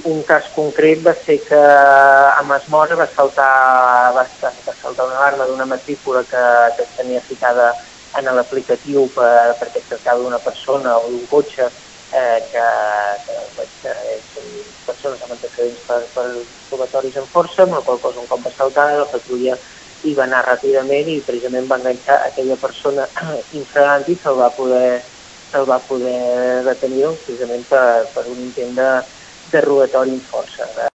Un cas concret va ser que a Masmora va saltar una alarma d'una matrícula que es tenia ficada en l'aplicatiu perquè es tractava d'una persona o d'un cotxe que són persones amb antecedents per robatoris amb força, amb la qual cosa un cop va saltar, la patrulla hi va anar ràpidament i precisament va enganxar aquella persona infragant i se'l va poder detenir precisament per un intent de robatori amb força.